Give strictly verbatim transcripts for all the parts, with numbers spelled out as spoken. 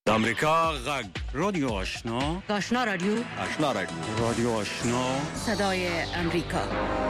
د امریکا غږ رادیو آشنا آشنا رادیو آشنا رادیو رادیو آشنا صدای امریکا.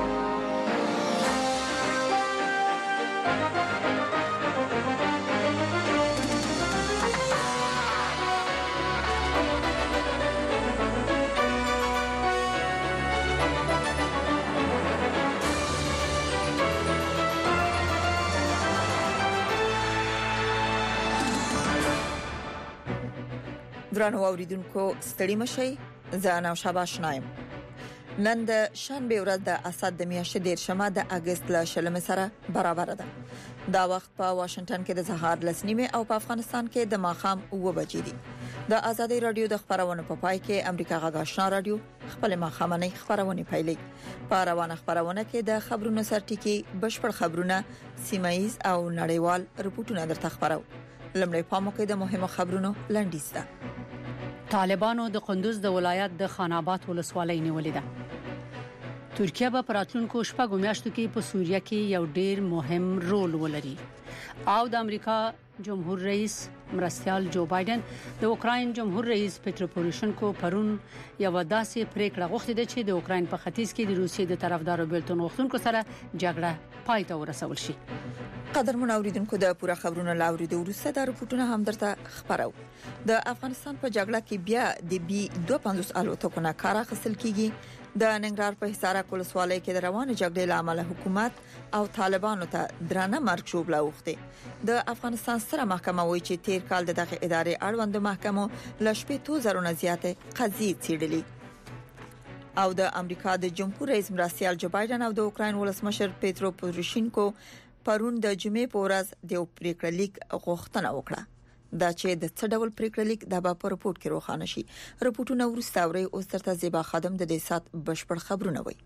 درنو اوریدونکو ستړي مشي زه نو شاباش نایم. نن د شنبه ورځ د اسد د میاشتې د شمه د اگست ل شلمه سره برابر ده. دا وخت په واشنگټن کې د سهار لسنیمه او په افغانستان کې د ماښام اوه بجې دي. د ازادي رادیو د خبرونو په پای کې امریکا غږ آشنا رادیو خپل ماښامنۍ خبرونه پیلي. په روانه خبرونه کې د خبرونو سرټکی بشپړ خبرونه سیمایز او نړیوال رپورټونه درته خبرو. لمړی پامو کې د مهمو خبرونو لنډیز ده. طالبانو د قندوز د ولایت د خان آباد ولسوالۍ نیولې ده. ترکیه به پراتلونکو شپږو میاشتو کې په سوریه کې یو ډیر مهم رول ولري. او د امریکا جمهور رئیس مرستيال جو بایدن د اوکراین جمهور رئیس پټرو پوروشنکو پرون یو داسې پریکړه غوښتې ده چې د اوکراین په ختیځ کې د روسیې د طرفدارو بیلتون غوښتونکو سره جګړه پای ته ورسول شي. قدرمن اوریدونکو د پوره خبرونو لاوریدو وروسته د رپورټونو هم درته خبرو. د افغانستان په جګړه کې بیا د بي دوه پنځوس الوتکو کار اخیستل کیږي. د ننګرهار په حصار ولسوالۍ کې د روانه جګړې لامل حکومت او طالبانو ته درانه مرګ شوبله وخته. د افغانستان ستره محکمه وایي چې تیر کال دغه ادارې اړوند محکمو لشپې زرو نه زیاته قضیې څېړلې. او د امریکا د جمهور رئیس مرستيال جو بایدن او د اوکراین ولسمشر پټرو پوروشینکو پرون د جمعې په ورځ د پریکړه لیک غوښتنه وکړه. دا چې د څه ډول پریکړه لیک د په رپورت کې روښانه شي. رپورټونه ورسته اوري او سترته زیبا خادم د دې سات بشپړ خبرونه وي.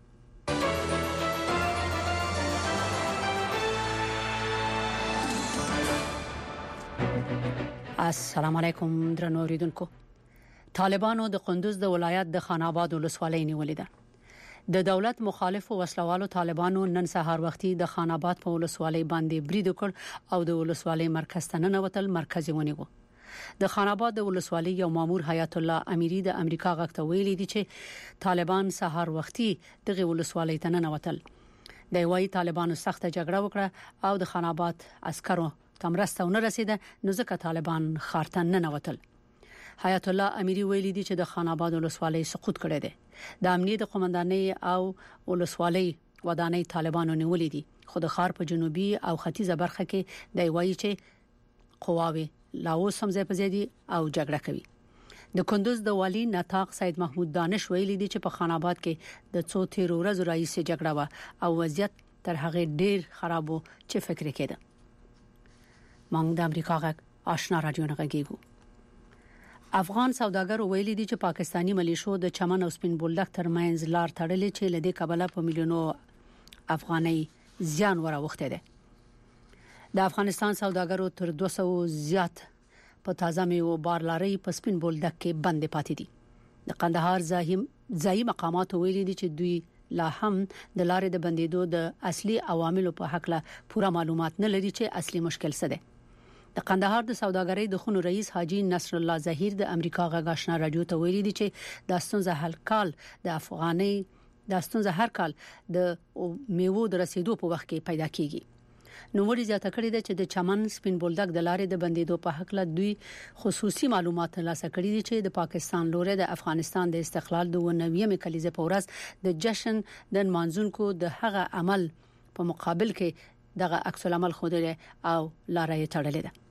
السلام علیکم درنو اوریدونکو. طالبانو د قندوز د ولایت د خان آباد ولسوالۍ نیولې ده. د دولت مخالف وسلوالو طالبانو نن سهار وختي د خان آباد په ولسوالۍ باندې برید وکړ او د ولسوالۍ مرکز ته ننوتل مرکز ونیو. د خان آباد د ولسوالۍ یو مامور حیات الله امیری د امریکا غږ ته ویلي دي چې طالبان سهار وختي دغه ولسوالۍ ته ننوتل. د وایي طالبانو سخت جګړه وکړه او د خان آباد عسکرو تمرسته ونه رسیده نو ځکه طالبان خارتن ننوتل. حیات الله امیری ویلي دي چې د خان آباد ولسوالۍ سقوط کړي دي. د امنیت قومندانۍ او ولسوالۍ ودانۍ طالبانو نیولې دي. خو د ښار په جنوبي او ختیځه برخه کې د وایي چې قواوي لاوس هم ځای په ځای دي او جګړه کوي. د کندوز د والی نطاق سید محمود دانش ویلي دي چې په خان آباد کې د څو تیر ورځې رئیس جګړه و او وضعیت تر هغه ډیر خرابو چې فکر کېده. مونږ د امریکا غږ آشنا رادیو نه غږیږو. افغان سوداګر ویلي دي چې پاکستانی ملیشو د چمن او سپین بولدک ترمنځ لار تړلې چې لدې کابل په میلیونو افغاني زیان وراوخته ده. د افغانستان سوداګرو تر دوه سوه زیات په تازه میوه بار لاري په سپین بولدک کې بند پاتې دي. د قندهار زاهیم ځای مقامات ویلي دي چې دوی لا هم د لارې د بندیدو د اصلي عواملو په حق له پوره معلومات نه لري چې اصلي مشکل څه ده. د قندهار د سوداګرۍ د خونو رئیس حاجی نصر الله ظهیر د امریکا غږ آشنا رادیو ته ویلي دي چې د ستونزه حل کال د افغاني د ستونزه هر کال د میوو د رسیدو په وخت کې پیدا کیږي. نو وړي زیاته کړی ده چې د چمن سپین بولدک د لارې د بندیدو په حق له دوی خصوصي معلومات ترلاسه کړي دي چې د پاکستان لوري د افغانستان د استقلال د نوېمې کلیزې په ورځ د جشن د منځونکو د هغه عمل په مقابل کې دغه عکس العمل خوده او لارې تړلې ده.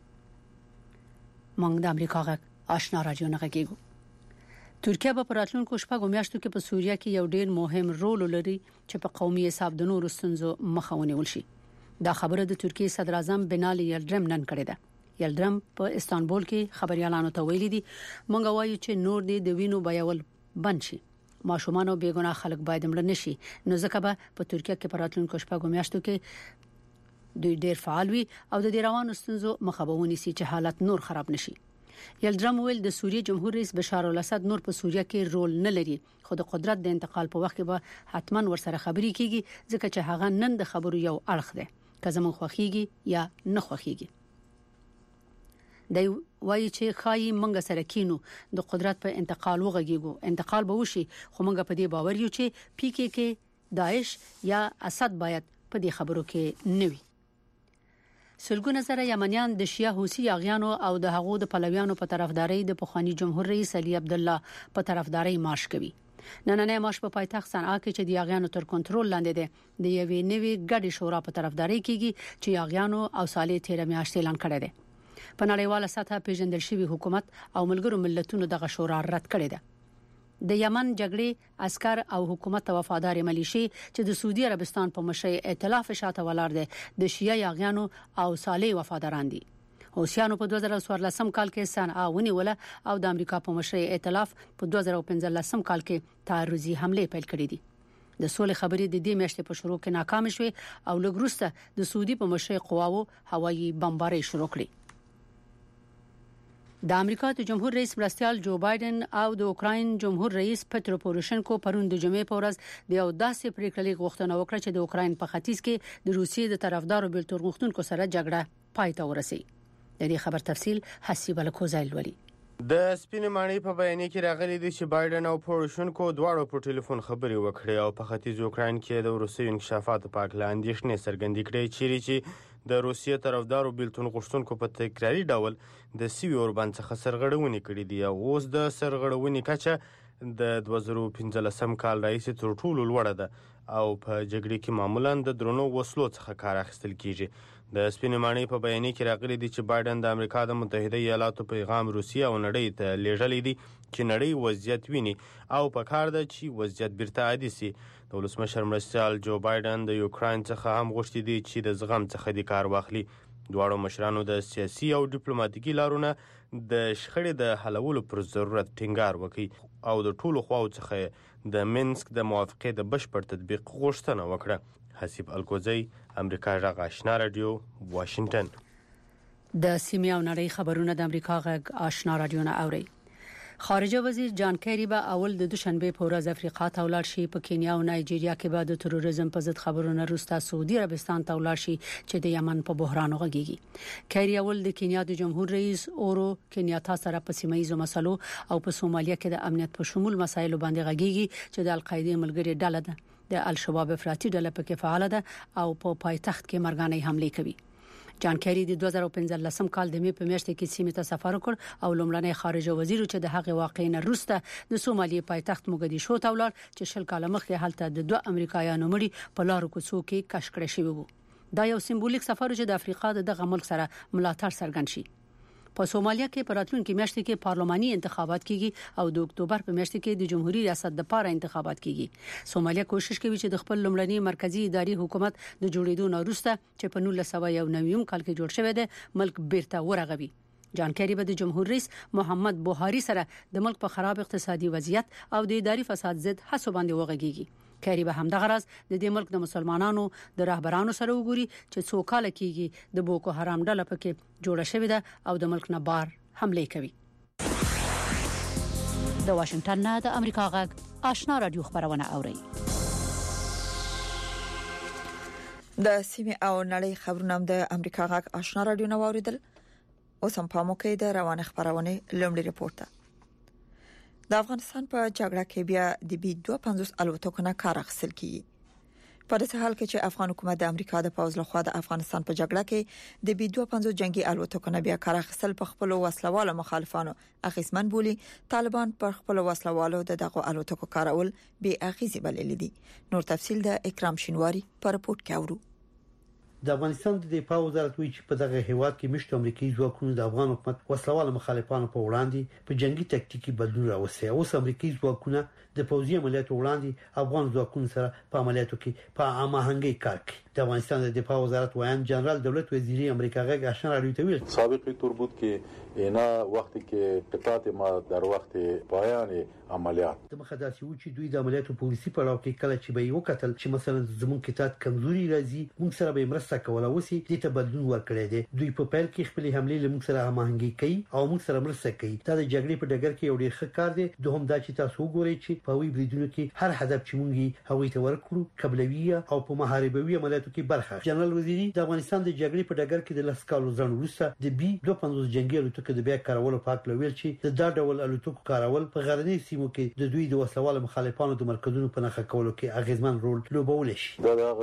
مونږ د امریکا غږ آشنا رادیو نه غږیږو. ترکیه په پراتلونکو شپږو میاشتو کې په سوریه کې یو ډیر مهم رول لري چې په قومي حساب د نورو ستونزو مخه ونیول شي. دا خبره د ترکیه صدر اعظم بنالي یلدرم نن کړې ده. یلدرم په استانبول کې خبريالانو ته ویلي دي مونږ وایو چې نور دې د وینو بیول بند شي. ماشومان او بیګناه خلک باید مړ نشي. نو ځکه به په ترکیه کې پراتلونکو شپږو میاشتو کې دوی ډیر فعال وي او د روانو ستونزو مخابونی سي چې حالت نور خراب نشي. یلدرم ویل د سوریه جمهور رئیس بشار الاسد نور په سوریه کې رول نه لري خو د قدرت د انتقال په وخت کې به حتما ورسره خبري کیږي ځکه چې هغه نن د خبرو یو اړخ ده که زمون خوخيږي یا نه خوخيږي. د وایي چې خای منګه سره کینو د قدرت په انتقال وغږیږو انتقال به وشي خو منګه په دې باور یو چې پی کې کې داعش یا اسد باید په دې خبرو کې نوي سلګونه زره یمنیان د شیعه حوثي یاغیانو او د هغو د پلویانو په طرفداري د پخوانی جمهور رئیس علي عبد الله په طرفداري مارش کوي نننې مارش په پایتخت صنعا کې چې د یاغیانو تر کنټرول لاندې ده د یوې نوې ګډې شورا په طرفداري کیږي چې یاغیانو او صالح تیر میاشتې اعلان کړی دی په نړیواله سطحه پیژندل شوی حکومت او ملګرو ملتونو دغه شورا رد کړی ده د یمن جګړې عسكر او حکومت ته وفادار ملیشي چې د سعودي عربستان په مشرۍ ائتلاف شاته ولاړ دي د شیعه یاغیانو او صالح وفاداران دي حوثیانو په دوه زره څوارلسم کال کې صنعا ونیوله او د امریکا په مشرۍ ائتلاف په دوه زره پنځلسم کال کې تعرضي حمله پیل کړې دي د سولې خبرې د دې میاشتې په شروع کې ناکام شوه او لګروسته د سعودي په مشرۍ قواوو هوایي بمباري شروع کړې د امریکا د جمهور رئیس مرستيال جو بایدن او د اوکراین جمهور رئیس پترو پوروشنکو پرون د جمعې په ورځ د یو داسې پریکړې غوښتنه وکړه چې د اوکراین په ختیځ کې د روسیې د طرفدارو بیلتون غوښتونکو سره جګړه پای ته ورسي د دې خبر تفصیل حسیب الکوزایل ولي د سپینې ماڼۍ په بیان کې راغلي دي چې بایدن او پوروشنکو دواړو په ټلیفون خبرې وکړې او په ختیځ اوکراین کې د روسي انکشافاتو په اړه اندېښنې څرګندې کړې چې د روسیې طرفدارو بیلتون غوښتونکو په تکراري ډول د سیوي اوربان څخه سرغړونې کړې دي او اوس د سرغړونې کچه د دوه زره پنځلسم کال راهیسې تر ټولو لوړه ده او په جګړې کې معمولا د درنو وسلو څخه کار اخیستل کیږي د سپینې ماڼۍ په بیان کې راغلي دي چې بایدن د امریکا د متحده ایالاتو پیغام روسیې او نړۍ ته لیږلی دي چې نړۍ وضعیت ویني او په کار ده چې وضعیت بیرته عادي شي د ولسمشر مرستيال جو بایدن د یوکراین څخه هم غوښتي دي چې د زغم څخه د کار واخلي دواړو مشرانو د سیاسي او ډیپلوماټیکي لارونو د شخړې د حلولو پر ضرورت ټینګار وکړي او د ټولو خواو څخه د مینسک د موافقې د بشپړ تطبیق غوښتنه وکړه حسیب الکوزی امریکا غږ آشنا رادیو واشنگټن د سیمه او نړۍ خبرونه د امریکا غږ آشنا رادیو نه اوري خارجه وزیر جان کیری به اول د دوشنبه په ورځ افریقا ته ولاړ شي په کینیا او نایجیریا کې به د تروریزم په ضد خبرونه وروسته سعودي عربستان ته ولاړ شي چې د یمن په بحران وغږیږي کیری اول د کینیا د جمهور رئیس اورو کینیاتا سره په سیمه ایزو مسلو او په سومالیا کې د امنیت په شمول مسایلو باندې غږیږي چې د القاعده ملګری ډله ده د الشباب افراطي ډله په کې فعال ده او په پایتخت کې مرګانه حمله کوي جان کیری د دوه زره پنځلسم کال د می په میاشت کې سیمه ته سفر وکړ او لومړنی خارجه وزیر چې د هغه واقعین وروسته د سومالي پایتخت موګدیشو ته ولاړ چې شل کال مخکې هلته د دوه امریکایانو مړي په لارو کوڅو کې کش کړی شوی وو دا یو سمبولیک سفر چې د افریقا د دغه ملک سره ملاتړ څرګند شي په سومالیا کې په راتلونکي میاشت کې پارلماني انتخابات کیږي او د اکتوبر په میاشت کې د جمهوریت ریاست د پاره انتخابات کیږي سومالیا کوشش کوي چې د خپل لومړني مرکزی اداري حکومت د جوړېدو نه وروسته چې په نولس سوه یو نوي کال کې جوړ شوی دی ملک بیرته ورغوي جان کیری به د جمهور رئیس محمد بوهاری سره د ملک په خراب اقتصادي وضعیت او د اداري فساد ضد هڅو باندې وغږیږي کیری به هم د غرض د دې ملک د مسلمانانو د رهبرانو سره وګوري چې څو کال کېږي د بوکو حرام ډله پکې جوړه شوې ده او د ملک نه بار حمله کوي د واشنگټن نه د امریکا غږ آشنا رادیو خبرونه اوري د سیمه او نړۍ خبرونه د امریکا غږ آشنا رادیو نو اوریدل اوس هم په موکې د روانه خبرونه لومړی رپورټ د افغانستان په جګړه کې بیا د بي دوه پنځوس الوتکو نه کار اخیستل کیږي په داسې حال کې چې افغان حکومت د امریکا د پوځ لخوا د افغانستان په جګړه کې د بي دوه پنځوس جنگي الوتکو نه بیا کار اخیستل په خپل وسلوالو مخالفانو اخیسمن بولی طالبان پر خپل وسلوالو د دغه الوتکو کارول بي اغیزي بلل دي نور تفصيل د اکرام شینواری په رپورت کې اورو د افغانستان د دفاع وزارت وایي چې په دغه هیواد کې مشت امریکایي ځواکونو د افغان حکومت وسلوال مخالفانو په وړاندې په جنگي تکتیکي بدلون راوستي او امریکایي ځواکونه د پوځي عملیاتو وړاندې افغان ځواکونو سره په عملیاتو کې په هماهنګي کار کوي د افغانستان د دفاع وزارت وایي جنرال دولت وزیری امریکا غږ آشنا رادیو ته ویل سابق طور بود که اینا وقتی که قطعات ما در وقت پایان عملیات د مخداسي و چې دوی د عملیاتو پولیسي پړاو کې کله چې به یو قتل چې مثلا زمون قطعات کمزوري راځي موږ سره به مرسته مرسته کوله وسی د تبدل ورکړي دي دوی په پیل کې خپل حمله لمون سره هماهنګي کوي او موږ سره مرسته کوي دا د جګړې په ډګر کې یو ډیر ښه کار دی دوهم دا چې تاسو وګورئ چې په وی بریدونو کې هر هدف چې موږ هغوی ته ورکړو قبلوي او په محاربوي عملیاتو کې برخه جنرال وزیری د افغانستان د جګړې په ډګر کې د لسکالو ځان وروسته د بي دوه پنځوس جنگي الوتکو د بیا کارولو په اړه ویل چې د دا ډول الوتکو کارول په غرنۍ سیمو کې د دوی د وسلوال مخالفانو د مرکزونو په نښه کولو کې اغیزمن رول لوبول شي دا د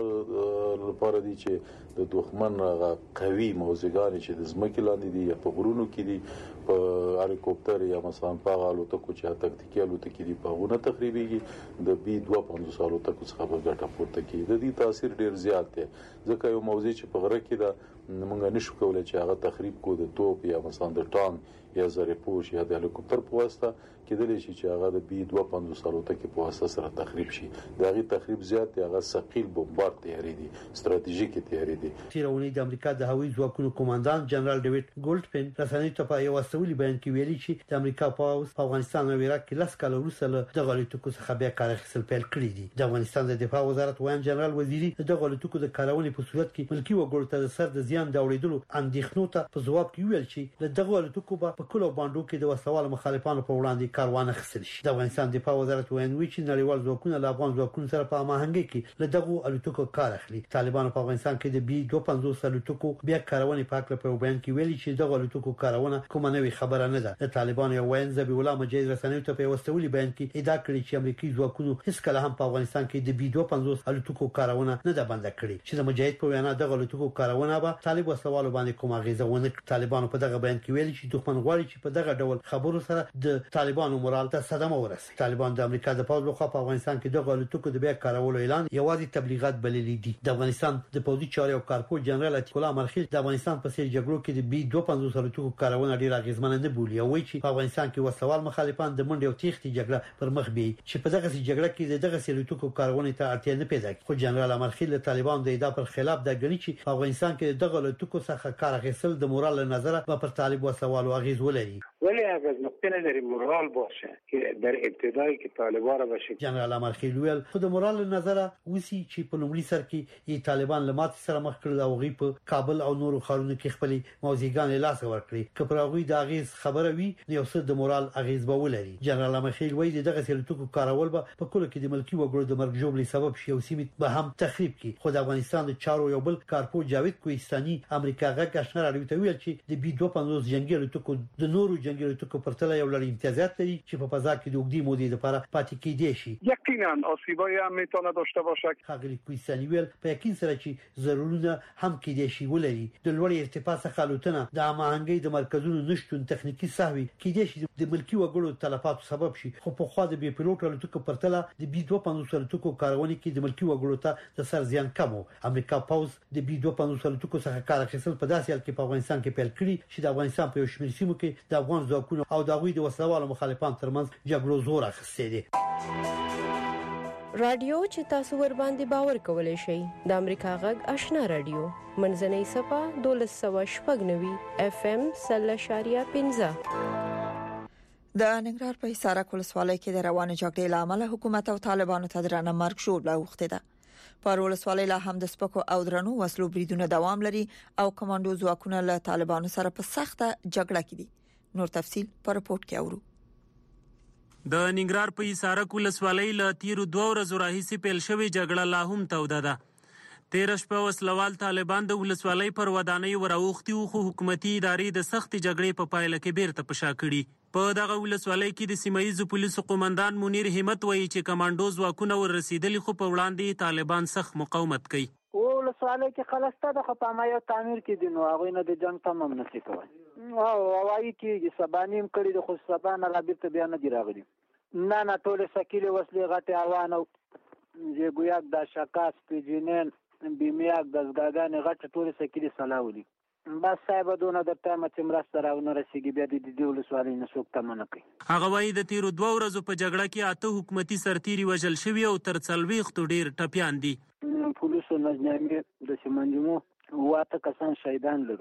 لپاره دي چې د دښمن قوي موزګان چې د زمکې لاندې دي یا په غرونو کې دي په هلیکوپټر یا مثلا په الوتکو چې تکتیکي الوتکې دي په غونه تقریبا د بي دوه پنځوس الوتکو څخه په ګټه پورته کوي د دې تاثیر ډیر زیات دی ځکه یو موضوع چې په غره کې دا موږ نشو کولای چې هغه تخریب کو د توپ یا مثلا د ټانک یا زری پوش یا د هلیکوپټر په واسطه کېدلی شي چې هغه د بي دوه پنځوس الوتکې په واسطه سره تخریب شي دا غي تخریب زیات دی هغه ثقيل بمبار تیاری دي ستراتیژیکي تیاری دي تیرونی د امریکا د هوایي ځواکونو قوماندان جنرال ډیوډ ګولډپن رسنۍ ته په یو استولي بیان کې ویلي چې د امریکا پاوز په افغانستان او عراق کې لاس کال وروسته د غلطو څخه بیا کار اخیستل پیل کړی دي د افغانستان د دفاع وزارت وایي جنرال وزیری د غلطو د کارونې په صورت کې ملکی وګړو ته د سر د زیان د اوریدلو اندېښنو ته په ځواب کې ویل چې د دغه غلطو په کلو باندې کې د وسوال مخالفانو په وړاندې کاروان اخیستل شي د افغانستان دفاع وزارت وایي چې نړیوال ځواکونه له افغان ځواکونو سره په هماهنګۍ کې له دغه الوتکو کار اخلي طالبان په افغانستان کې د بي دوه پنځوس الوتکو بیا کارونې په اړه په بیان کې ویلي چې دغه الوتکو کارونه کومه نوې خبره نه ده د طالبان یو وین ذبیح الله مجید رسنۍ ته په وستولي بیان کې ادعا کړې چې امریکایي ځواکونو هیڅ کله هم په افغانستان کې د بي دوه پنځوس الوتکو کارونه نه ده بند کړې چې د مجاهد په وینا دغه الوتکو کارونه به طالب وسوالو باندې کومه غیزه ونه طالبان په دغه بیان کې ویلي چې دښمن غواړي چې په دغه ډول خبرو سره د طالبانو مورال ته صدمه ورسوي طالبان د امریکا د پوځ لخوا په افغانستان کې دغه الوتکو د بیا کارولو اعلان یوازې تبلیغات بللي دي د افغانستان د پوځي چارې او کارپور جنرال عتیق الله مرخیل د افغانستان په سیر جګړو کې د بي دوه پنځوس الوتکو کارونه ډیر اغیزمن نه بولي او وایي چې په افغانستان کې وسوال مخالفان د منډي او تیښتې جګړه پر مخ بي چې په دغه جګړه کې دغه الوتکو کارونه ته اړتیا نه پیدا کوي خو جنرال مرخیل د طالبان د ادعا پر خلاف د غني چې په افغانستان کې دغه الوتکو څخه کار اخیستل د مورال نظره به پر طالب وسوالو اغیز ولري ولی اگر نقطه نظری مورال باشه که در ابتدایی که طالبان را باشه جنرال امرخیل ویل خود مورال نظره وسی چې په لومړي سر کې ی طالبان لمات سره مخ کړل او غي په کابل او نورو ښارونو کې خپل موزیګان لاس ورکړي که پر هغه د اغیز خبره وي یو څه د مورال اغیز به ولري جنرال امرخیل وایي دغه سلطو کارول به په کله کې د ملکی وګړو د مرګ جوړې سبب شي او سیمه به هم تخریب کی خو د افغانستان د چارو یو بل کارپو جاوید کوهستاني امریکا غږ آشنا راډیو ته ویل چې د بي دوه پنځوس جنگي الوتکو د نورو جنگي الوتکو پرتله یو لړ امتیازات لري چې په فضا کې د اوږدې مودې لپاره پاتې کېدي شي یقینا آسیبایی هم میتونه داشته باشه خاغلی کوهستاني ویل په یقین سره چې ضرورونه هم کېدي شي ولري د لوړ ارتفاع څخه الوتنه د هماهنګۍ د مرکزونو نشټون تخنیکی سهوی کېدي شي د ملکی وګړو تلفاتو سبب شي خو په خوا د بي پيلوټ الوتکو پرتله د بي دوه پنځوس الوتکو کارونه کې د ملکی وګړو ته د سر زیان کم امریکا پاوز د بي دوه پنځوس الوتکو څخه کار اخیستل په داسې حال کې په افغانستان کې پیل کړی چې د افغانستان په یو شمېر سیمو کې د افغان ځواکونو او د غوي د وسلوالو مخالفان ترمنځ جګړو زور اخیستی دی رادیو چې تاسو ور باندې باور کولای شئ د امریکا غږ آشنا رادیو منځنۍ صفه دولس سوه شپږ نوي اف ام سل اشاریه پنځه د ننګرهار په حصارک ولسوالۍ کې د روانه جګړې لامل حکومت او طالبانو ته درانه مرګ شو لاوخته ده پر ولسوالۍ لا هم د سپکو او درنو وسلو بریدونه دوام لري او کمانډو ځواکونه له طالبانو سره په سخته جګړه کې دي نور تفصيل پر رپورت کې اورو د ننګرهار په حصارک ولسوالۍ له تیرو دوه ورځو راهیسې پیل شوې جګړه لا هم توده ده تیر شپه وسلوال طالبان د ولسوالۍ پر ودانۍ وراوختي خو حکومتي ادارې د سخت جګړې په پایله کې بیرته پشا کړي په دغه ولسوالۍ کې د سیمایي پولیسو قومندان منیر همت وایي چې کمانډو ځواکونه ورسېدلي خو په وړاندې طالبان سخت مقاومت کوي ولسوالۍ کې خلسته د خپامه یو تعمیر کې دي نو هغه نه د جنگ تمام نشي کولای او هوايي کې سبانیم کړي د خو سبانه لا بیرته بیا نه دی راغلي نه نه ټول سکیله وسلې غټه اوانو چې ګویاک د شکاس پیجنن بیمیاک د زګاګان غټه ټول سکیله سلاولي بس صاحب دونه د ټایم چې مرسته راونه رسیږي بیا د دې ولسوالۍ نه څوک تمنه کوي هغه وایي د تیرو دوه ورځو په جګړه کې اته حکومتي سرتیري وژل شوي او تر څلوېښتو ډېر ټپیان دي پولیسو نظامي د سیمانجمو واته کسان شهیدان لرو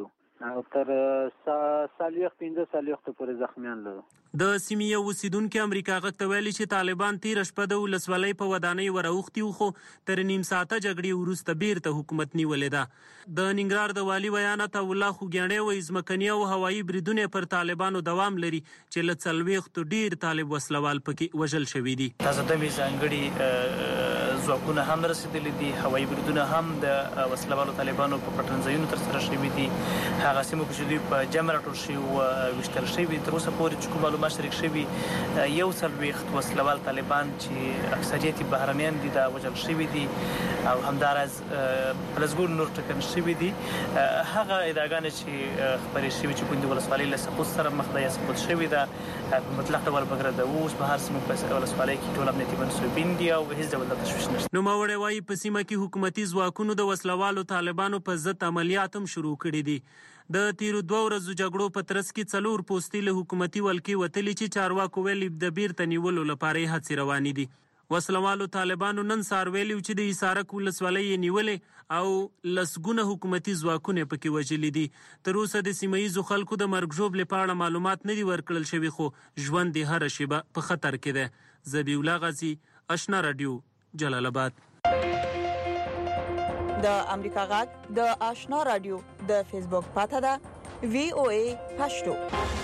او تر سالیخ پنځه سالیخ ته پورې زخمیان لرو. د سیمې اوسیدونکو امریکا غږ ته ویلي چې طالبان تیر شپه د ولسوالۍ په ودانۍ وراوختي خو تر نیم ساعته جګړې وروسته بیرته حکومت نیولې ده. د ننګرهار د والي بیانات الله خوګیاڼي وایي ځمکني او هوایي بریدونه پر طالبانو دوام لري چې له څلوېښتو ډیر طالب وسلوال پکې وژل شوي دي. تاسو ته مې ځانګړي ځواکونه هم رسیدلي دي، هوایي بریدونه هم د وسلوالو طالبانو په پټنځایونو ترسره شوي دي. هغه سیمو کې چې دوی په جمع راټول شوي او ویشتل شوي تر اوسه پورې چې کوم معلومات شریک شوي یو څلوېښت وسلوال طالبان چې اکثریت بهرنیان دي دا وژل شوي دي او همداراز په لسګونو نور ټپیان شوي دي. هغه ادعاګانې چې خپرې شوي چې ګوندي ولسوالۍ له سقوط سره مخ ده یا سقوط شوي ده په مطلق ډول بګره ده. اوس په هر سیمه په ولسوالۍ کې ټول امنیتي منصوبین دي او هیڅ ډول تشویش نشته. نوموړی وایي په سیمه کې حکومتي ځواکونو د وسلوالو طالبانو په ضد عملیات هم شروع کړي دي. د تیرو دوه ورځو جګړو په ترڅ کې څلور پوستې له حکومتي ولکې وتلي چې چارواکو ویلي د بیرته نیولو لپاره هڅې روانې دي. وسلوالو طالبانو نن سهار ویلي چې د حصارک ولسوالۍ یې نیولې او لسګونه حکومتي ځواکونه پکې وژلي دي. تر اوسه د سیمه ییزو خلکو د مرګ ژوبلې په اړه معلومات نه دي ورکړل شوي خو ژوند د هره شیبه په خطر کې ده. ذبیح الله غازی، آشنا رادیو، جلال آباد. د امریکا غږ د آشنا رادیو د فیسبوک پاته ده وی او ای پښتو.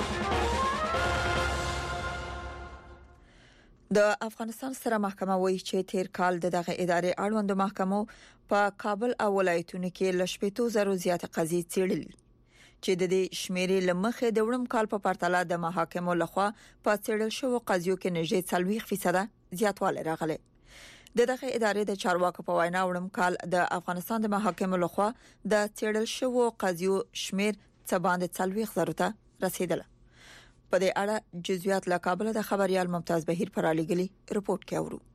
د افغانستان ستره محکمه وایي چې تیر کال دغه ادارې اړوند محکمو په کابل او ولایتونو کې لشپېتو زرو زیات قضیې څېړلې چې د دې شمیرې لمخې د وړم کال په پرتله د محاکمو لخوا په څېړل شوو قضیو کې نږدې څلوېښت فیصد زیاتوالی راغلی. د دغه ادارې د چارواکو په وینا وړم کال د افغانستان د محاکمو لخوا د څېړل شوو قضیو شمیر څه باندې څلوېښت زرو ته رسیدله. په دې اړه جزئیات له کابل د خبريال ممتاز بهیر پر علیګلی رپورت کې اورو.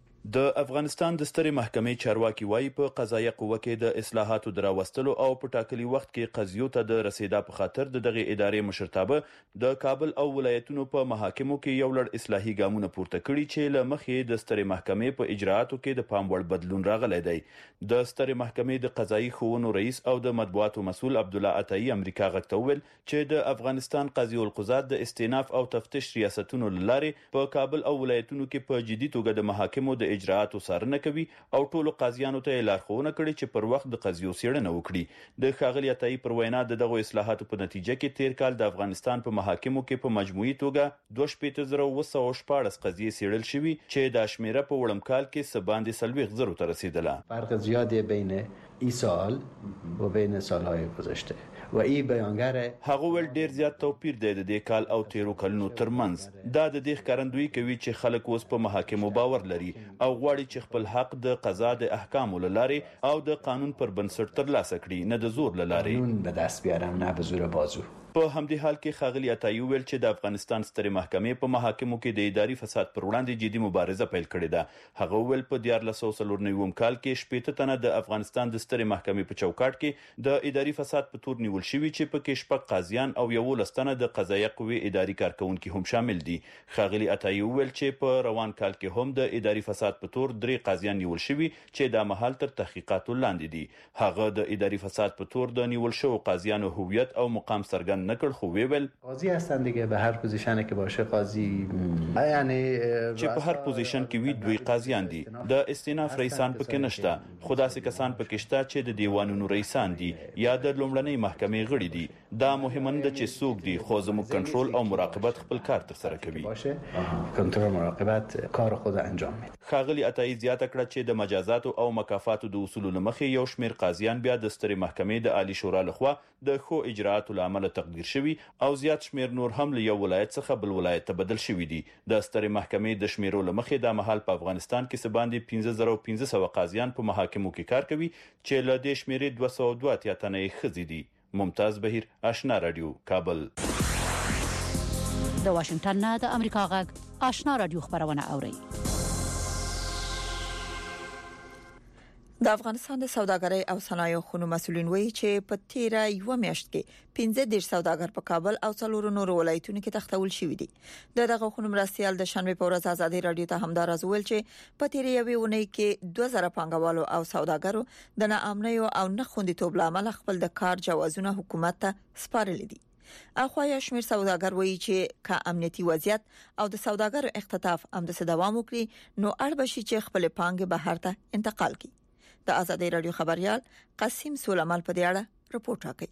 د افغانستان د سترې محکمې چارواکي وایي په قضایه قوه کې د اصلاحاتو دراوستلو او په ټاکلي وخت کې قضیو ته د رسیدا په خاطر د دغه ادارې مشرتابه د کابل او ولایتونو په محاکمو کې یو لړ اصلاحي ګامونه پورته کړي چې له مخې د سترې محکمې په اجراءاتو کې د پام وړ بدلون راغلی دی. د سترې محکمې د قضایي ښوونو رئیس او د مطبوعاتو مسؤل عبد الله عطایی امریکا غږ ته وویل چې د افغانستان قاضي القضات د استئناف او تفتیش ریاستونو لارې په کابل او ولایتونو کې په جدي توګه د محاکمو د اجراءاتو څارنه کوي او ټولو قاضیانو ته لارښوونه کړې چې پر وخت د قضیو څېړنه وکړي. د ښاغلي عطایی پر وینا د دغه اصلاحاتو په نتیجه کې تیر کال د افغانستان په محاکمو کې په مجموعي توګه دوه شپېته زره اوه سوه شپاړس قضیې څېړل شوي چې د شمیره په وړم کال کې څه باندې څلوېښت زرو ته رسیدله. فرق زیادی بین این سال و بین سالهای گذشته و ای بیانگر هغه ول ډیر زیات توپیر دی د دې کال او تیرو کلونو ترمنځ. دا د دې ښکارندوی کوي چې خلک اوس په محاکمو باور لري او غواړي چې خپل حق د قضا د احکامو لارې او د قانون پر بنسټ ترلاسه کړي، نه د زور لارې. قانون به دست بیارم نه به زور بازو. په همدې حال کې ښاغلي عطایی ویل چې د افغانستان سترې محکمې په محاکمو کې د اداري فساد پر وړاندې جدي مبارزه پیل کړې ده. هغه ویل په دیارلس سوه څلور نوي کال کې شپېته تنه د افغانستان د سترې محکمې په چوکاټ کې د اداري فساد په تور نیول شوي چې پکې شپږ قاضیان او یولس تنه د قضایه قوې اداري کارکونکي هم شامل دي. ښاغلي عطایی ویل چې په روان کال کې هم د اداري فساد په تور درې قاضیان نیول شوي چې د مهال تر تحقیقاتو لاندې دي. هغه د اداري فساد په تور د نیول شوو قاضیانو هویت او مقام څرګند نه کړ خو ویل قاضی هستن دیگه به هر پوزیشنی که باشه قاضی یعنی چې په هر پوزیشن کې وي دوی قاضیان دي. د استئناف رئیسان پکې نشته، خو داسې کسان پکې شته چې د دیوانونو رئیسان دي یا د لومړنۍ محکمې غړي دي. دا مهمه نه ده چې څوک دي، خو زموږ کنټرول او مراقبت خپل کار ترسره کوي. کنټرول مراقبت کار خود انجام میده. ښاغلي عطایی زیاته کړه چې د مجازاتو او مکافاتو د اصولو لمخې یو شمیر قاضیان بیا د سترې محکمې د عالی شورا لخوا د ښو اجراءاتو لامل تقدیر شوي او زیات شمیر نور هم له یو ولایت څخه بل ولایت ته بدل شوي دي. د سترې محکمې د شمیرو لمخې د مهال په افغانستان کې څه باندې پنځه زره پنځه سوه قاضیان په محاکمو کې کار کوي چې له دې شمیرې دوه سوه دوه اتیا تنه یې ښځې دي. ممتاز بهیر، آشنا رادیو، کابل. د واشنگټن نه د امریکا غږ آشنا رادیو خبرونه اوري. د افغانستان د سوداګرۍ او صنایعو خونو مسولین وایي چې په تیره یو میاشت کې پنځه دیرش سوداګر په کابل او څلور نور ولایتونو کې تختول شوي دي. د دغه خونو مرستيال د شنبه په ورځ ازادي رادیو ته همدا راز ویل چې په تیره یوې اونۍ کې دوه زره پانګوالو او سوداګرو د ناامنۍ او نه خوندیتوب لامل خپل د کار جوازونه حکومت ته سپارلي دي. اخوا یا شمیر سوداګر وایي چې کا امنیتي وضعیت او د سوداګرو اختطاف هم د دوام وکړي نو اړ بشي چې خپل پانګه بهر ته انتقال کړي. د ازادي رادیو خبريال قاسم سولمال په دې اړه رپورټ راکړي.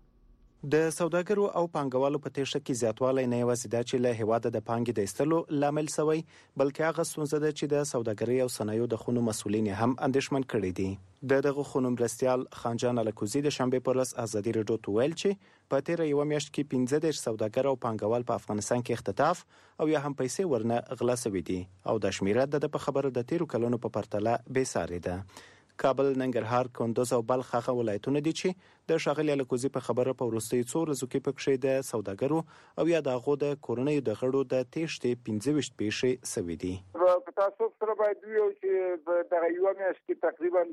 د سوداګرو او پانګوالو په تیښته کې زیاتوالی نه یوازې د چې له هواده د پانګې د استلو لامل شوی بلکې هغه ستونزه ده چې د سوداګرۍ او صنایعو د خونو مسولین هم اندېښمن کړي دي. د دغه خونو مرستيال خانجان الکوزي د شنبه پر ورځ ازادي رادیو ته ویل چې په تیر یو میاشت کې پنځه دیرش سوداګر او پانګوال په افغانستان کې اختطاف او یا هم پیسې ورنه غلا شوي دي او د شمیره د په خبره د تیرو کلونو په پرتله بې ساري ده. کابل، ننګرهار، کندوز او بلخ هغه ولایتونه دي چې د شاغلي الکوزي په خبره په وروستي څو ورځو کې پکښې د سوداګرو او یا د غو د کورونې د غړو د تېشتې پنځه ویشت پیښې سوي دي. په تاسو سره باید ویو چې د یو میاشت کې تقریبا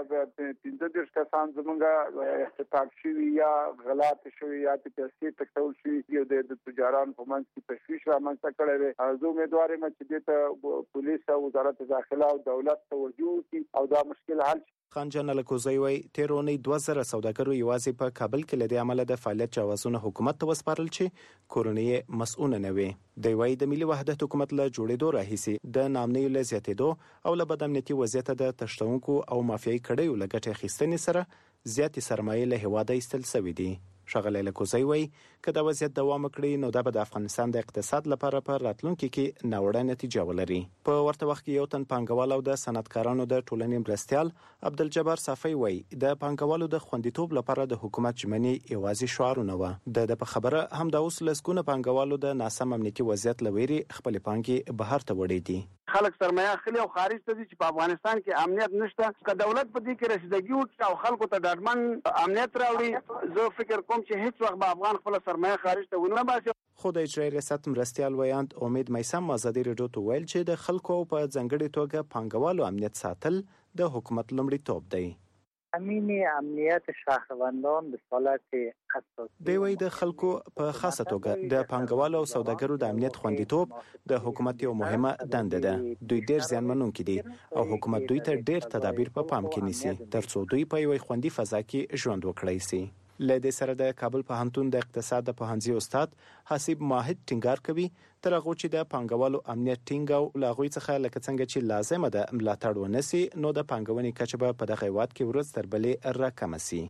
پنځه دیرش کسان زمونږه اختطاف شوي یا غلات شوي یا د پیسې تښتول شوي یو د تجاران په منځ کې تشویش رامنځته کړی دی. زه امیدوار یم چې دې ته پولیس او وزارت داخله او دولت توجه وکړي او دا مشکل حل شي. خانجان الکوزي وای تیرونی دوه زره سوداګرو یوازې په کابل کې لدی عمله د فعالیت جوازونه حکومت ته وسپارل چې کورونی مسؤل نه وي. د وای د ملي وحدت حکومت له جوړېدو راهیسي د نامنۍ له زیاتېدو او له بدامنیتي وضعیت د تشتونکو او مافیایي کړیو لګټې خستنې سره زیاتې سرمایې له هواده ایستل شوې دي. شغله الکوزي وای کله وضعیت دوام کړي نو د افغانستان د اقتصاد لپاره پر راتلونکو کې ناوړه نتیجه ولري. په ورته وخت کې یو تن پانګوال او د صنعتکارانو د ټولنې مرستيال عبدالجبار صافي وای د پانګوالو د خوندیتوب لپاره د حکومت ژمنې ایوازي شعارونه و. د په خبره هم د اوس لسګونه پانګوالو د ناسم امنیتي وضعیت لويري خپل پانګي بهر ته وړي دي. خلک سرمایه خلی او خارج ته دي چې په افغانستان کې امنیت نشته. که دولت په دې کې رسیدګي وکړي او خلکو ته ډاډمن امنیت راوړي زه فکر کوم چې هیڅ وخت به افغان خپل سرمایه خارج ته ونه باسي. خو د اجرایي ریاست مرستيال ویاند امید میسم ازادي رادیو ته ویل چې د خلکو په ځنګړي توګه پانګوالو امنیت ساتل د حکومت لومړیتوب دی. امین امنیت شهروندان به حالت اساسي دی وی د خلکو په خاصه توګه د پانګوالو او سوداګرو د امنیت خوندیتوب د حکومت یو مهمه دنده ده. دوی ډیر ځانمنونکي دي او حکومت دوی ته ډیر تدابیر په پام کې نیسي ترڅو دوی په یو خوندي فضا کې ژوند وکړي سي. لدې سره د کابل پوهنتون د اقتصاد د پوهنځي استاد حسیب ماهد ټینګار کوي تر هغه چې د پانګوالو امنیت ټینګ او لاغوي څخه لکه څنګه چې لازمه ده ملاتړ ونسي نو د پانګونې کچه به په دغه هیواد کې ورځ تر بلې راکم سي.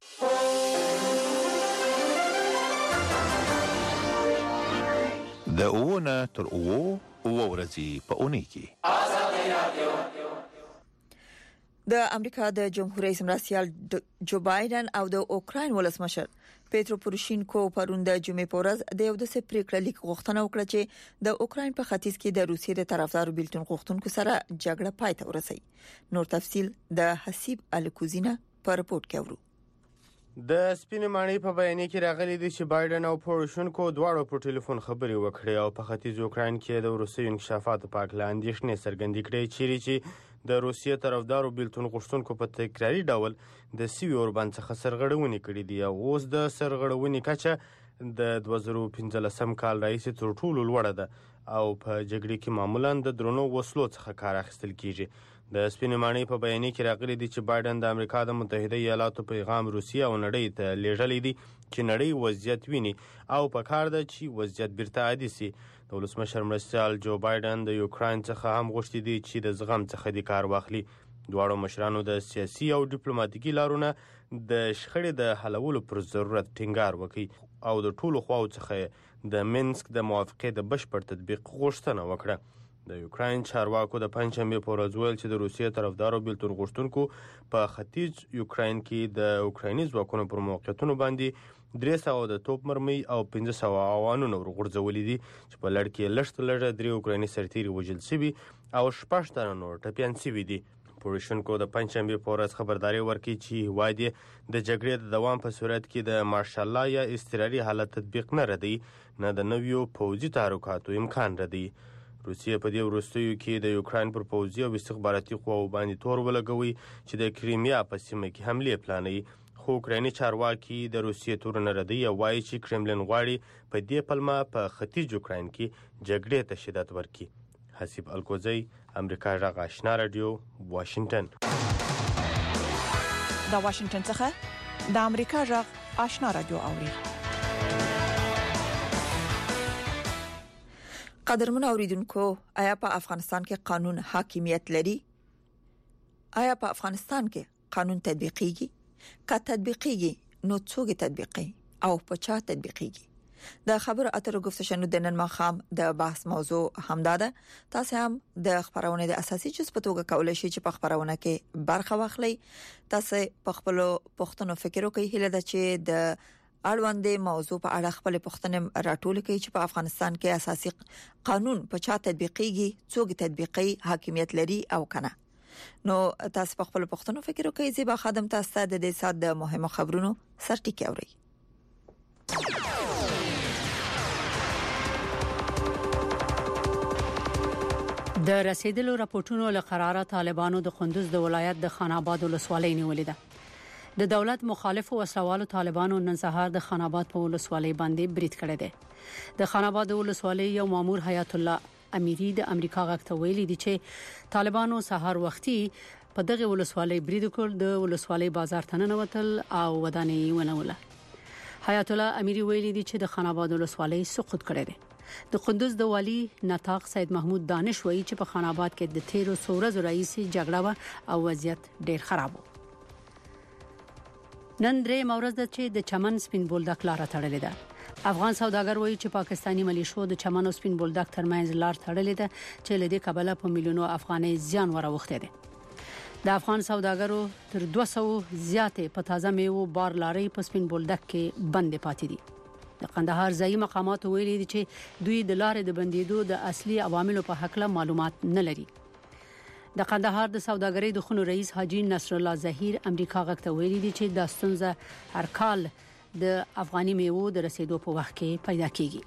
د اوونه تر اوو او ورځي په اونۍ کې آزادي رادیو. د امریکا د جمهور رئیس مرستيال جو بایدن او د اوکراین ولسمشر پیترو پوروشینکو پرون د جمعې په ورځ د یو د سپریکړه لیک غوښتنه وکړه چې د اوکراین په ختیځ کې د روسیې د طرفدارو بیلتون غوښتونکو سره جګړه پای ته ورسوي. نور تفصيل د حسیب الکوزینا په رپورت کې ورو. د سپینې ماڼۍ په بیان کې راغلي دي چې بایدن او پوروشینکو دواړو په ټلیفون خبرې وکړې او په ختیځ اوکراین کې د روسي انکشافاتو په اړه اندېښنې څرګندې کړې چې د روسیې طرفدارو بیلتون غوښتونکو په تکراري ډول د سوي اوربند څخه سرغړونې کړې دي او اوس د سرغړونې کچه د دوه زره پنځلسم کال راهیسې تر ټولو لوړه ده او په جګړې کې معمولا د درنو وسلو څخه کار اخیستل کیږي. د سپینې ماڼۍ په بیان کې راغلي دي چې بایدن د امریکا د متحده ایالاتو پیغام روسیه او نړۍ ته لیږلی دي چې نړۍ وضعیت ویني او په کار ده چې وضعیت بیرته عادي شي. د ولسمشر مرستيال جو بایدن د یوکراین څخه هم غوښتي دي چې د زغم څخه د کار واخلي. دواړو مشرانو د سیاسي او ډیپلوماټیکي لارونو د شخړې د حلولو پر ضرورت ټینګار وکړي او د ټولو خواو څخه د مینسک د موافقې د بشپړ تطبیق غوښتنه وکړه. د یوکراین چارواکو د پنځمې په ورځ ویل چې د روسیې طرفدارو بیلتون غوښتونکو په ختیځ یوکراین کې د اوکرایني ځواکونو پر موقعیتونو باندې درې سوه د توپ مرمۍ او پنځه سوه اوانونه ورغورځولي دي چې په لړ کې لږ تر لږه درې اوکرایني سرتیري وژل شوي او شپږ تنه نور ټپیان شوي دي. پوروشینکو د پنځمې په ورځ خبرداري ورکړي چې هیواد یې د جګړې د دوام په صورت کې د مارشال لا یا اضطراري حالت تطبیق نه ردی نه د نویو پوځي تحرکاتو امکان ردی. روسیې په دې وروستیو کې د یوکرين پر پوځي او استخباراتي قواو باندې تور ولګوي چې د کریمیا په سیمه کې حمله پلانوي. خو اوکرایني چارواکي د روسیې تورونه ردوي او وایي چې کرملین غواړي په دې پلمه په ختیځ یوکراین کې جګړې ته شدت ورکړي. حسیب الکوزی، امریکا غږ آشنا رادیو، واشنگټن. د واشنگټن څخه د امریکا غږ آشنا رادیو اوري. قدرمن اوریدونکو، آیا په افغانستان کې قانون حاکمیت لري؟ آیا په افغانستان کې قانون تطبیقیږي؟ که تطبیقیږي نو څوک تطبیقي او په چا تطبیقیږي؟ د خبرو اترو گفتشنو د نن ماخام د بحث موضوع همدا ده. تاسو هم د خبرونه د اساسي جز په توګه کولای شئ چې په خبرونه کې برخه واخلئ. تاسو په خپل پښتنو فکر وکړئ هله ده چې د اړوندې موضوع په اړه خپل پښتنه راټول کړئ چې په افغانستان کې اساسي قانون په چا تطبیقیږي، څوک تطبیقي حاکمیت لري او کنه. نو تاسو په خپل پښتنو فکر وکړئ. زیبا خادم تاسو ته د دې سات د مهمو خبرونو سرټکی اوري. د رسیدلو راپورټونو له قراره طالبانو د قندوز د ولایت د خان آباد ولسوالۍ نیولې ده. د دولت مخالف او وسوالو طالبانو نن سهار د خان آباد په ولسوالۍ باندې برید کړی دی. د خان آباد ولسوالۍ یو مامور حیات الله امیری د امریکا غږ ته ویلي دي چې طالبانو سهار وختي په دغه ولسوالۍ برید وکړ، د ولسوالۍ بازار ته ننوتل او ودانۍ ونوله. حیات الله امیری ویلي دي چې د خان آباد ولسوالۍ سقوط کړی دی. د قندوز د والی نطاق سید محمود دانش وایي چې په خان آباد کې د تیرو سورز رئیسي جګړه او وضعیت ډیر خراب و. نن درې مورز د چې د چمن سپین بولدک لار تړلې ده. افغان سوداګر وایي چې پاکستانی ملیشو د چمن او سپین بولدک ترمنځ لار تړلې ده چې لدې کابل په میلیونو افغاني زیان وروخته دي. د افغان سوداګرو تر دوه سوه زیاتې په تازه میوه بار لاري په سپین بولدک کې بند پاتې دي. د قندهار ځایي مقامات ویلي دي چې دوی د لارې د بندیدو د اصلي عواملو په حق له معلومات نه لري. د قندهار د سوداګرۍ د خونو رئیس حاجی نصر الله ظهیر امریکا غږ ته ویلي دي چې د ستونزه هر کال د افغاني میوه د رسیدو په وخت کې پیدا کیږي.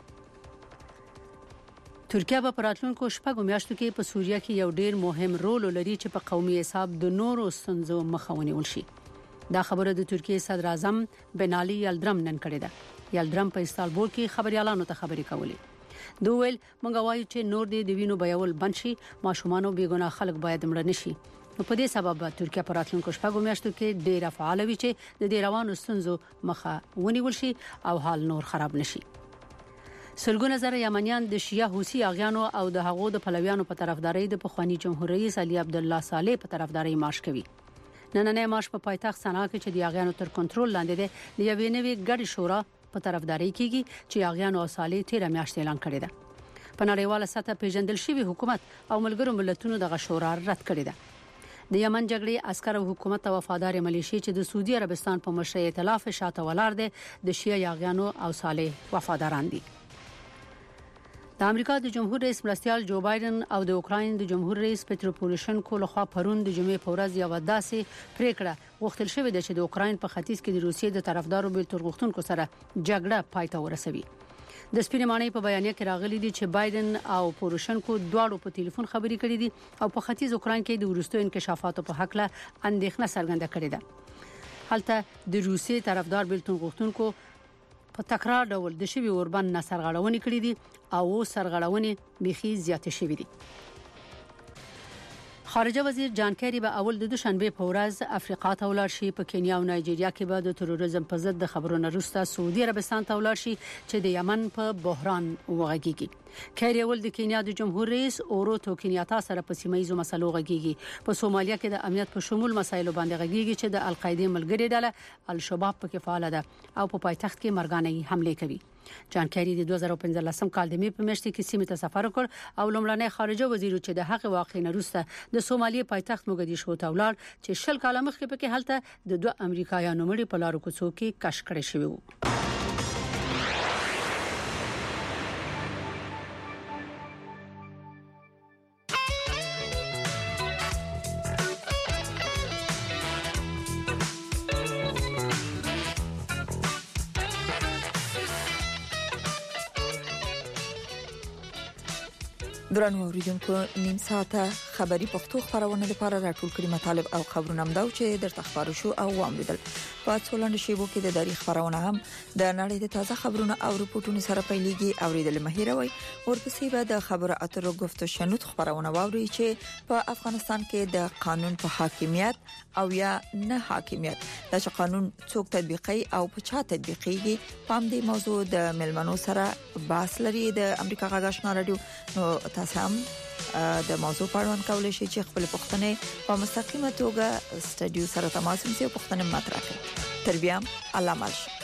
ترکیه په پراتلونکو شپږو میاشتو کې په سوریه کې یو ډیر مهم رول لري چې په قومي حساب د نورو ستونزو مخه ونیول شي. دا خبره د ترکیه صدر اعظم بن علي یلدرم نن کړې ده. یلدرم په استانبول کې خبريالانو ته خبرې کولې. دوی ویل موږ وایو چې نور دې د وینو بیول بند شي، ماشومان او بیګناه خلک باید مړ نشي. نو په دې سبب ترکیه په راتلونکو شپږو میاشتو کې ډیر فعال وي چې د دې روانو ستونزو مخه ونیول شي او حال نور خراب نشي. سلګونه زره یمنیان د شیعه حوثي اغیانو او د هغو د پلویانو په طرفداري د پخوانی جمهور رئیس علي عبد الله صالح په طرفداري مارش کوي. نننې مارش په پایتخت سنا کې چې د اغیانو تر کنټرول لاندې دی د یوې نوې ګډ شورا په طرفداري کیږي چې اغیانو او صالح تیر میاشت اعلان کړی ده. په نړیواله سطح پیژندل شوی حکومت او ملګرو ملتونو دغه شورا رد کړی ده. د یمن جګړې عسكر او حکومت او وفادار ملیشي چې د سعودي عربستان په مشرۍ ائتلاف شاته ولاړ دي د شیعه یاغیانو او صالح وفاداران دي. د امریکا د جمهور رئیس مرستيال جو بایدن او د اوکراین د جمهور رئیس پټرو پوروشنکو لخوا پرون د جمعې په ورځ یو داسې پریکړه غوښتل شوې ده چې د اوکراین په ختیځ کې د روسیې د طرفدارو بیلتون غوښتونکو سره جګړه پای ته ورسوي. د سپینمانۍ په بیانیه کې راغلي دي چې بایدن او پوروشنکو دواړو په ټلیفون خبرې کړې دي او په ختیځ اوکراین کې د وروستو انکشافاتو په حق له اندېښنه څرګنده کړې ده. هلته د روسیې طرفدار بیلتون غوښتونکو په تکرار ډول د شوی اوربان سرغړونې کړې دي او سرغړونې بيخي زیاتې شوې دي. خارجه وزیر جان کیری به اول د دوشنبه په ورځ افریقا ته ولاړ شي. په کینیا او نایجیریا کې به د تروریزم په ضد د خبرونو وروسته سعودي عربستان ته ولاړ شي چې د یمن په بحران وغږیږي. کیری اول د کینیا د جمهور رئیس اورو کینیاتا سره په سیمایي مسلو غږیږي. په سومالیا کې د امنیت په شمول مسایلو باندې غږیږي چې د القاعده ملګری ډله الشباب په فعال ده او په پایتخت کې مرګانه حمله کوي. جان کیری د دوه زره پنځلسم کال د مې په میاشت کې سیمه ته سفر وکړ او لومړنی خارجه وزیر چې د حق واقع نه وروسته د سومالي پایتخت موګدیشو ته ولاړ چې شل کال مخکې پکې هلته د دوه امریکایانو مړي په لارو کوڅو کې کش کړي شوی وو. درنو اوریدونکو نیم ساعته خبری پښتو خبرونه لپاره راټول کړي مطالب او خبرونه مداو چې د تخبار شو او وامیدل په څولند شیبو کې د تاریخ خبرونه هم د نړۍ د تازه خبرونه او رپورټونو سره پیلېږي اوریدل مهیروي ورپسې به د خبره اترو گفتو شنود خبرونه واوري چې په افغانستان کې د قانون په حاکمیت او یا نه حاکمیت د قانون څوک تطبیقي او په چا تطبیقي پام دې موضوع د ملمنو سره باس لري د امریکا غږ آشنا رادیو نو تاسو هم د موضوع په اړه کولای شئ چې خپل پوښتنې په مستقیمه توګه سټډیو سره تماس ونیسئ او پوښتنې مطرح کړئ. تر بیا الله مل.